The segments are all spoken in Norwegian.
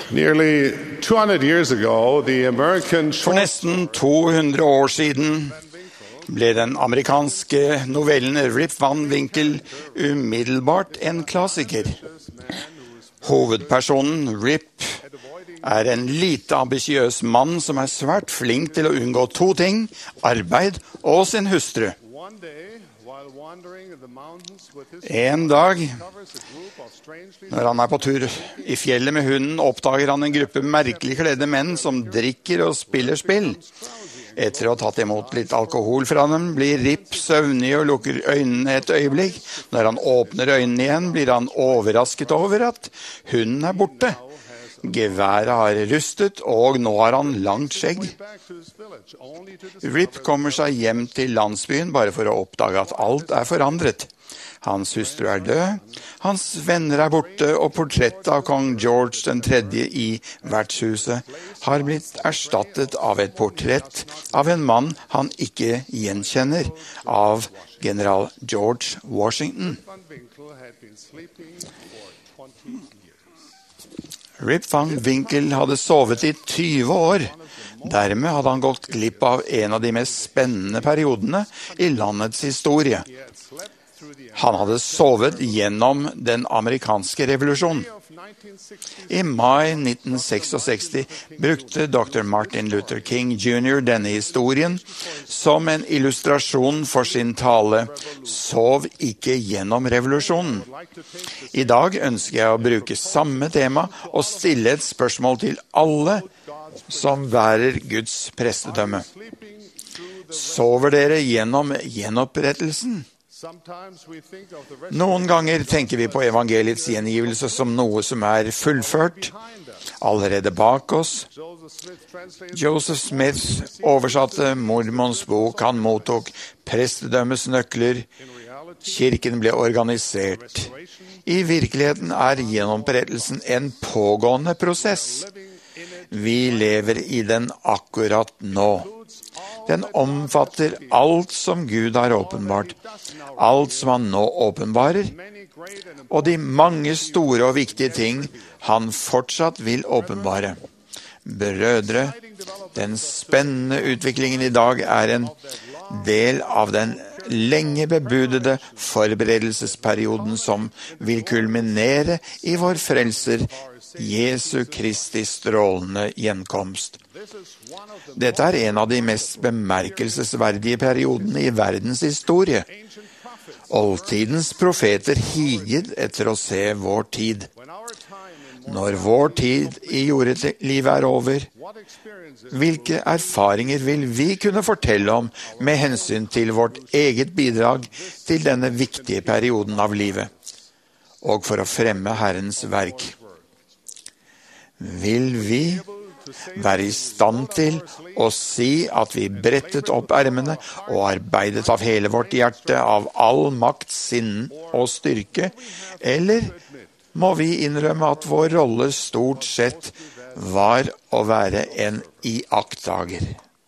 Nearly 200 years ago, the American For nesten 200 år siden ble den amerikanske novellen Rip Van Winkle umiddelbart en klassiker. Hovedpersonen Rip er en lite ambisiøs mann som er svært flink til å unngå to ting: arbeid og sin hustru. En dag, når han er på tur i fjellet med hunden, oppdager han en gruppe merkelig kledde menn som drikker og spiller spill. Etter å ha tatt imot litt alkohol fra dem, blir Rip søvnig og lukker øynene et øyeblikk. Når han åpner øynene igjen, blir han overrasket over at hunden er borte. Geværet har rustet, og nå har han langt skjegg. Rip kommer seg hjem til landsbyen bare for å oppdage at alt er forandret. Hans hustru er død, hans venner er borte, og portrettet av kong George den tredje i vertshuset har blitt erstattet av et portrett av en mann han ikke gjenkjenner, av general George Washington. Rip Van Winkle hadde sovet i 20 år. Dermed hadde han gått glipp av en av de mest spennende periodene i landets historie. Han hadde sovet gjennom den amerikanske revolusjonen. I mai 1966 brukte Dr. Martin Luther King Jr. denne historien som en illustrasjon for sin tale «Sov ikke gjennom revolusjonen». I dag ønsker jeg å bruke samme tema og stille et spørsmål til alle som bærer Guds prestedømme. Sover dere gjennom gjenopprettelsen? Noen ganger tenker vi på evangeliets gjengivelse som noe som er fullført, allerede bak oss. Joseph Smith oversatte Mormons bok. Han mottok prestedømmets nøkler. Kirken ble organisert. I virkeligheten er gjenopprettelsen en pågående prosess. Vi lever i den akkurat nå. Den omfatter alt som Gud har åpenbart, alt som han nå åpenbarer, og de mange store og viktige ting han fortsatt vil åpenbare. Brødre, den spennende utviklingen i dag er en del av den lenge bebudede forberedelsesperioden som vil kulminere i vår frelser Jesu Kristi strålende gjenkomst. Dette er en av de mest bemerkelsesverdige periodene i verdens historie. Oldtidens profeter higet etter å se vår tid. Når vår tid i jordelivet er over, hvilke erfaringer vil vi kunne fortelle om med hensyn til vårt eget bidrag til denne viktige perioden av livet, og for å fremme Herrens verk? Vil vi være i stand til å si at vi brettet opp ermene og arbeidet av hele vårt hjerte, av all makt, sinn og styrke, eller må vi innrømme at vår rolle stort sett var å være en iakttager?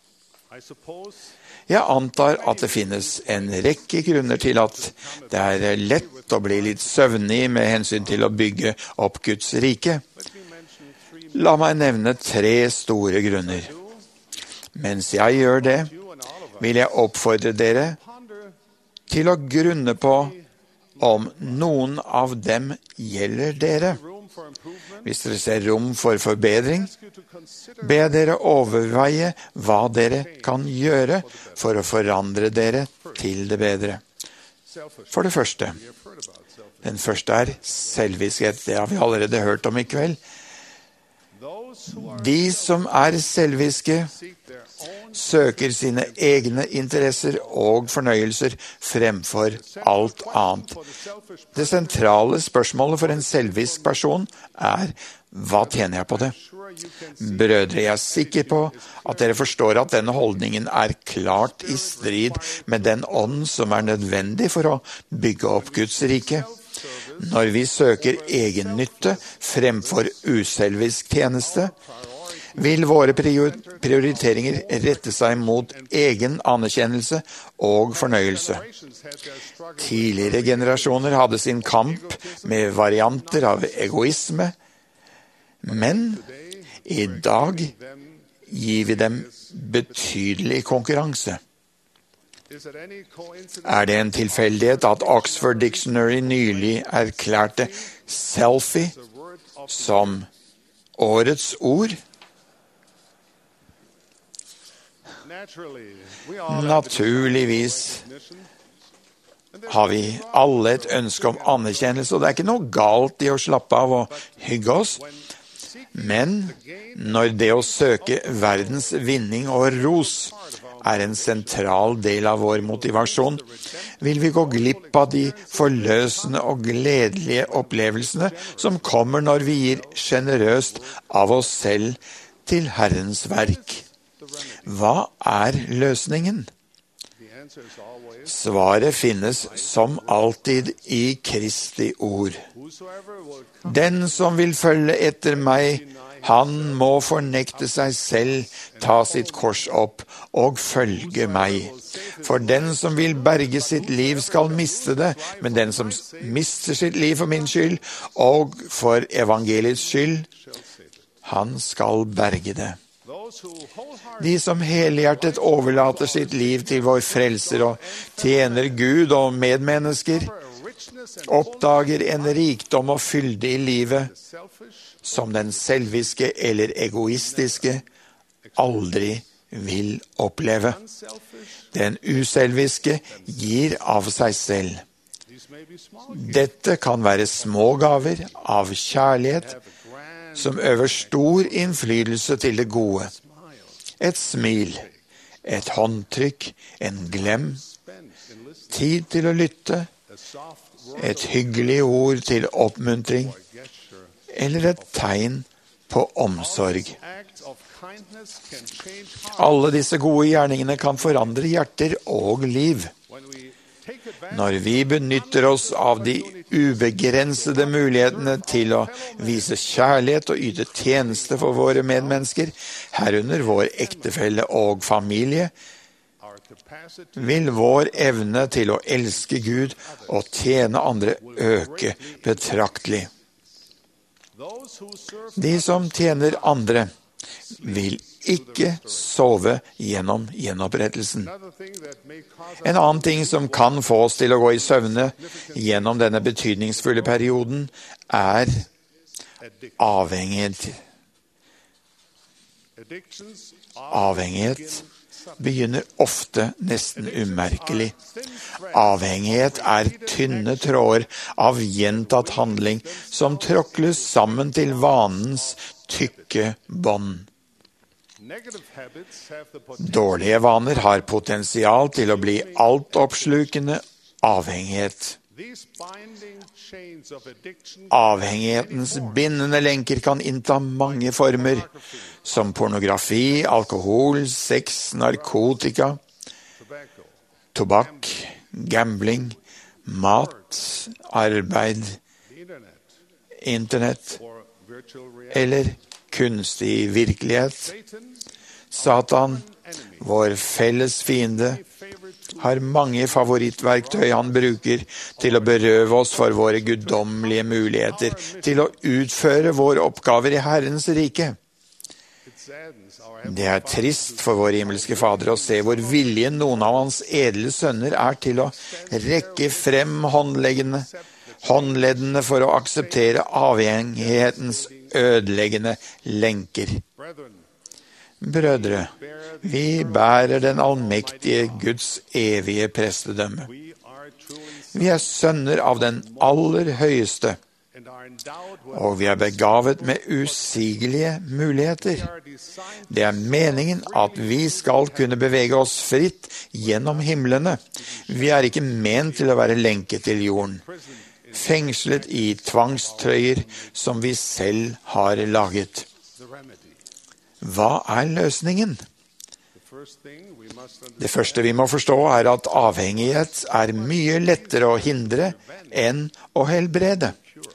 Jeg antar at det finnes en rekke grunner til at det er lett å bli litt søvnig med hensyn til å bygge opp Guds rike. La meg nevne 3 store grunner. Mens jeg gjør det, vil jeg oppfordre dere til å grunne på om noen av dem gjelder dere. Hvis dere ser rom for forbedring, be dere overveie hva dere kan gjøre for å forandre dere til det bedre. For det første, den første er selviskhet. Det har vi allerede hørt om i kveld. De som er selviske, søker sine egne interesser og fornøyelser fremfor alt annet. Det sentrale spørsmålet for en selvisk person er: hva tjener jeg på det? Brødre, jeg er sikker på at dere forstår at denne holdningen er klart i strid med den ånd som er nødvendig for å bygge opp Guds rike. Når vi søker egen nytte fremfor uselvisk tjeneste, vil våre prioriteringer rette seg mot egen anerkjennelse og fornøyelse. Tidligere generasjoner hadde sin kamp med varianter av egoisme, Men i dag gir vi dem betydelig konkurranse. Er det en tilfeldighet at Oxford Dictionary nylig erklærte selfie som årets ord? Naturligvis har vi alle et ønske om anerkjennelse, og det er ikke noe galt i å slappe av og hygge oss. Men når det å søke verdens vinning og ros er en sentral del av vår motivasjon, vil vi gå glipp av de forløsende og gledelige opplevelsene som kommer når vi gir generøst av oss selv til Herrens verk. Hva er løsningen? Svaret finnes som alltid i Kristi ord. Den som vil følge etter meg, han må fornekte seg selv, ta sitt kors opp og følge meg. For den som vil berge sitt liv skal miste det, men den som mister sitt liv for min skyld og for evangeliets skyld, han skal berge det. De som helhjertet overlater sitt liv til vår frelser og tjener Gud og medmennesker, oppdager en rikdom og fylde i livet som den selviske eller egoistiske aldri vil oppleve. Den uselviske gir av seg selv. Dette kan være små gaver av kjærlighet som øver stor innflytelse til det gode. Et smil, et håndtrykk, en glem, tid til å lytte, et hyggelig ord til oppmuntring, eller et tegn på omsorg. Alle disse gode gjerningene kan forandre hjerter og liv. Når vi benytter oss av de ubegrensede mulighetene til å vise kjærlighet og yte tjeneste for våre medmennesker, herunder vår ektefelle og familie, vil vår evne til å elske Gud og tjene andre øke betraktelig. De som tjener andre, vil ikke sove gjennom gjenopprettelsen. En annen ting som kan få oss til å gå i søvne gjennom denne betydningsfulle perioden, er avhengighet. Avhengighet begynner ofte nesten umerkelig. Avhengighet er tynne tråder av gjentatt handling som tråkles sammen til vanens tykke bånd. Dårlige vaner har potensial til å bli altoppslukende avhengighet. Avhengighetens bindende lenker kan innta mange former, som pornografi, alkohol, sex, narkotika, tobakk, gambling, mat, arbeid, internett eller kunstig virkelighet. Satan, vår felles fiende, har mange favorittverktøy han bruker til å berøve oss for våre guddommelige muligheter til å utføre våre oppgaver i Herrens rike. Det er trist for vår himmelske Fader å se hvor villige noen av hans edle sønner er til å rekke frem håndleddene for å akseptere avhengighetens ødeleggende lenker. Brødre, vi bærer den allmektige Guds evige prestedømme. Vi er sønner av den aller høyeste, og vi er begavet med usigelige muligheter. Det er meningen at vi skal kunne bevege oss fritt gjennom himlene. Vi er ikke ment til å være lenket til jorden, fengslet i tvangstrøyer som vi selv har laget. Hva er løsningen? Det første vi må forstå er at avhengighet er mye lettere å hindre enn å helbrede.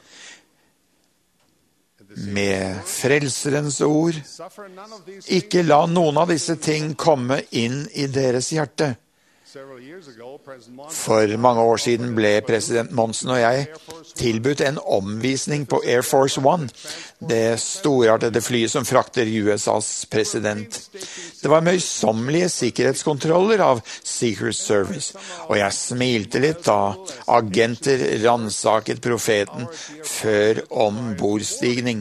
Med Frelserens ord, ikke la noen av disse ting komme inn i deres hjerte. For mange år siden ble president Monson og jeg tilbudt en omvisning på Air Force One, det storartede flyet som frakter USAs president. Det var møysommelige sikkerhetskontroller av Secret Service, og jeg smilte litt da agenter ransaket profeten før ombordstigning.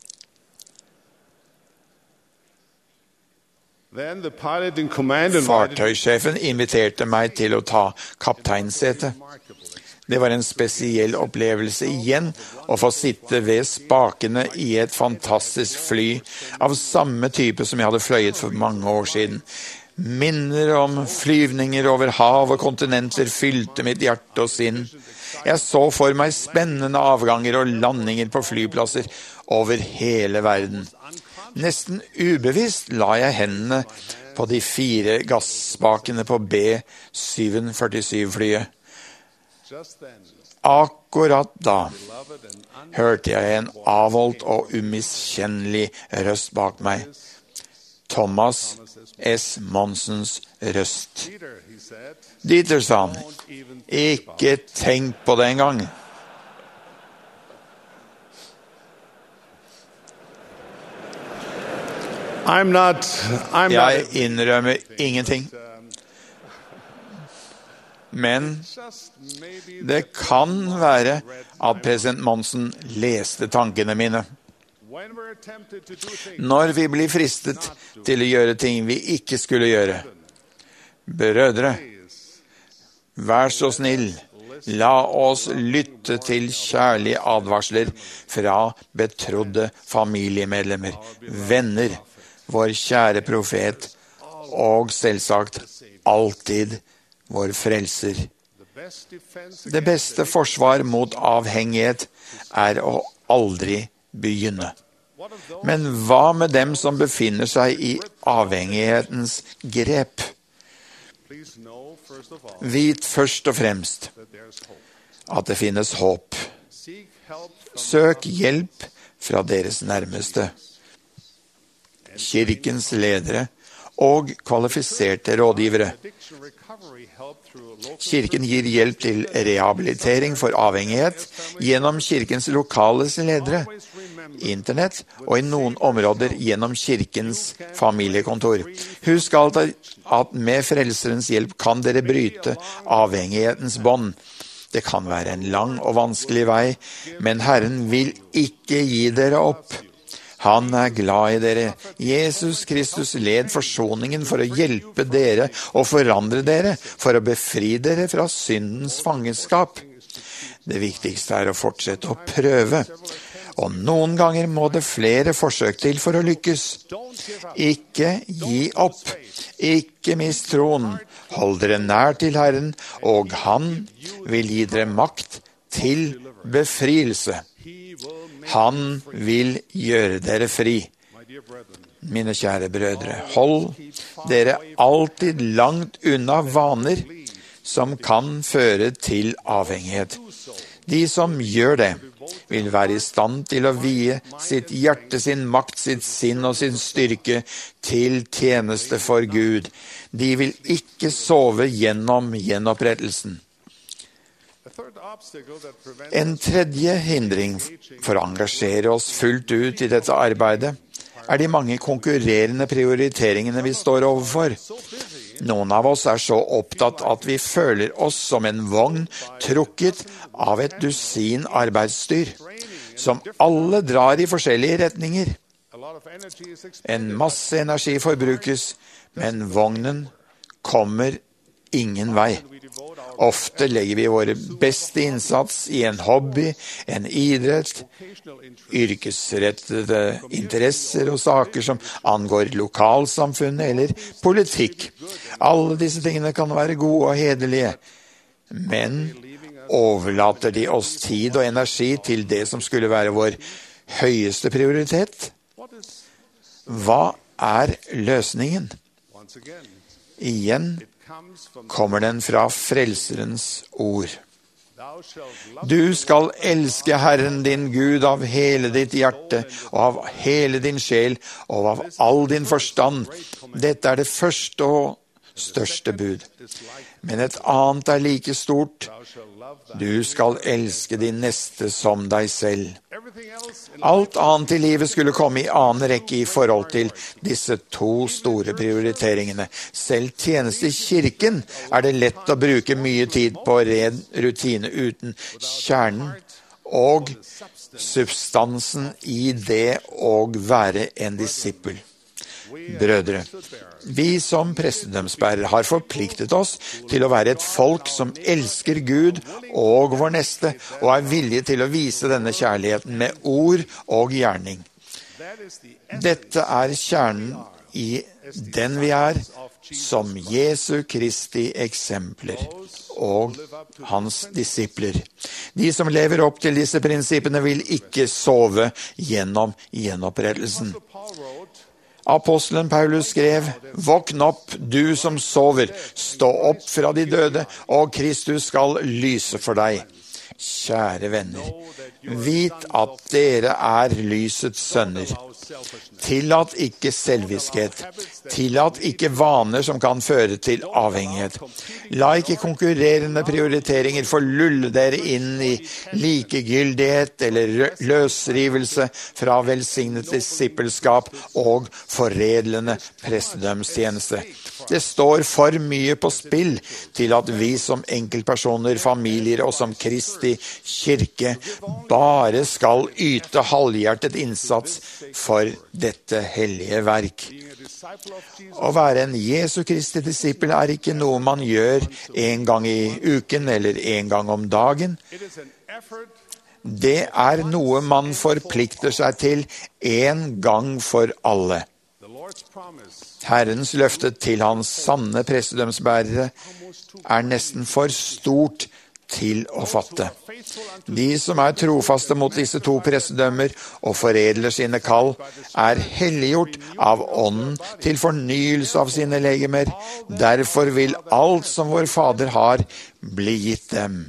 Fartøysjefen inviterte meg til å ta kapteinsetet. Det var en spesiell opplevelse igjen å få sitte ved spakene i et fantastisk fly av samme type som jeg hadde fløyet for mange år siden. Minner om flyvninger over hav og kontinenter fylte mitt hjerte og sinn. Jeg så for meg spennende avganger og landinger på flyplasser over hele verden. Nesten ubevisst la jeg hendene på de 4 gasspakene på B-747-flyet. Akkurat da hørte jeg en avholdt og umiskjennelig røst bak meg. Thomas S. Monsons røst. Dieter, sa han, ikke tenk på det engang. Jeg innrømmer ingenting. Men det kan være at president Monson leste tankene mine. Når vi blir fristet til å gjøre ting vi ikke skulle gjøre. Brødre, vær så snill, la oss lytte til kjærlige advarsler fra betrodde familiemedlemmer, venner, vår kjære profet, og selvsagt alltid vår frelser. Det beste forsvar mot avhengighet er å aldri begynne. Men hva med dem som befinner seg i avhengighetens grep? Vit først og fremst at det finnes håp. Søk hjelp fra deres nærmeste. Kirkens ledere og kvalifiserte rådgivere. Kirken gir hjelp til rehabilitering for avhengighet gjennom kirkens lokale ledere, internett og i noen områder gjennom kirkens familiekontor. Husk alltid at med frelserens hjelp kan dere bryte avhengighetens bånd. Det kan være en lang og vanskelig vei, men Herren vil ikke gi dere opp. Han er glad i dere. Jesus Kristus led forsoningen for å hjelpe dere og forandre dere, for å befri dere fra syndens fangenskap. Det viktigste er å fortsette å prøve. Og noen ganger må det flere forsøk til for å lykkes. Ikke gi opp. Ikke mist troen. Hold dere nær til Herren, og Han vil gi dere makt til befrielse. Han vil gjøre dere fri. Mine kjære brødre, hold dere alltid langt unna vaner som kan føre til avhengighet. De som gjør det, vil være i stand til å vie sitt hjerte, sin makt, sitt sinn og sin styrke til tjeneste for Gud. De vil ikke sove gjennom gjenopprettelsen. En tredje hindring for å engasjere oss fullt ut i dette arbeidet er de mange konkurrerende prioriteringene vi står overfor. Noen av oss er så opptatt at vi føler oss som en vogn trukket av et dusin arbeidsdyr, som alle drar i forskjellige retninger. En masse energi forbrukes, men vognen kommer ingen vei. Ofte legger vi våre beste innsats i en hobby, en idrett, yrkesrettede interesser og saker som angår lokalsamfunnet eller politikk. Alle disse tingene kan være gode og hederlige, men overlater de oss tid og energi til det som skulle være vår høyeste prioritet? Hva er løsningen? Igjen kommer den fra frelserens ord. Du skal elske Herren din Gud av hele ditt hjerte, og av hele din sjel, og av all din forstand. Dette er det første og største bud. Men et annet er like stort. Du skal elske din neste som deg selv. Alt annet i livet skulle komme i annen rekke i forhold til disse to store prioriteringene. Selv tjeneste i kirken er det lett å bruke mye tid på ren rutine uten kjernen og substansen i det å være en disippel. Brødre, vi som prestedømsbærere har forpliktet oss til å være et folk som elsker Gud og vår neste, og er villige til å vise denne kjærligheten med ord og gjerning. Dette er kjernen i den vi er, som Jesu Kristi eksempler og hans disipler. De som lever opp til disse prinsippene vil ikke sove gjennom gjenopprettelsen. Apostelen Paulus skrev, «Våkn opp, du som sover, stå opp fra de døde, og Kristus skal lyse for deg.» Kjære venner, vit at dere er lysets sønner. Tillat ikke selviskhet. Tillat ikke vaner som kan føre til avhengighet. La ikke konkurrerende prioriteringer forlulle dere inn i likegyldighet eller løsrivelse fra velsignet disippelskap og foredlende prestedømstjeneste. Det står for mye på spill til at vi som enkeltpersoner, familier og som Kristi kirke bare skal yte halvhjertet innsats for dette hellige verk. Å være en Jesu Kristi disippel er ikke noe man gjør en gang i uken eller en gang om dagen. Det er noe man forplikter seg til en gang for alle. Herrens løfte til hans sanne prestedømsbærere er nesten for stort til å fatte. De som er trofaste mot disse to prestedømmer og foredler sine kall, er helliggjort av ånden til fornyelse av sine legemer. Derfor vil alt som vår Fader har, bli gitt dem.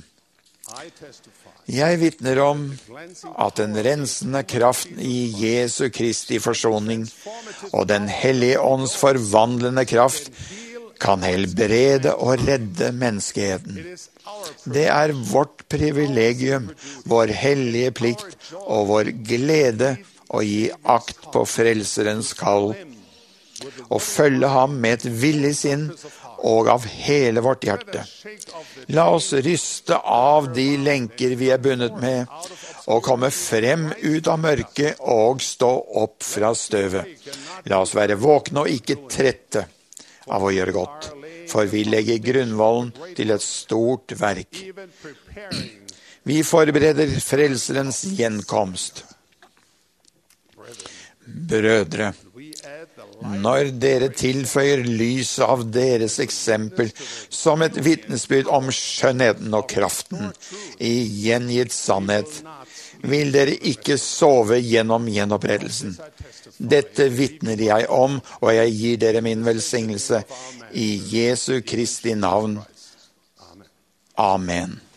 Jeg vitner om at den rensende kraften i Jesu Kristi forsoning og den hellige ånds forvandlende kraft kan helbrede og redde menneskeheten. Det er vårt privilegium, vår hellige plikt og vår glede å gi akt på frelserens kall, og følge ham med et villig sinn og av hele vårt hjerte. La oss ryste av de lenker vi er bundet med, og komme frem ut av mørket og stå opp fra støvet. La oss være våkne og ikke trette av å gjøre godt, for vi legger grunnvollen til et stort verk. Vi forbereder frelserens gjenkomst. Brødre, når dere tilføyer lyset av deres eksempel som et vitnesbyrd om skjønnheten og kraften i gjengitt sannhet, vil dere ikke sove gjennom gjenopprettelsen. Dette vitner jeg om, og jeg gir dere min velsignelse i Jesu Kristi navn. Amen.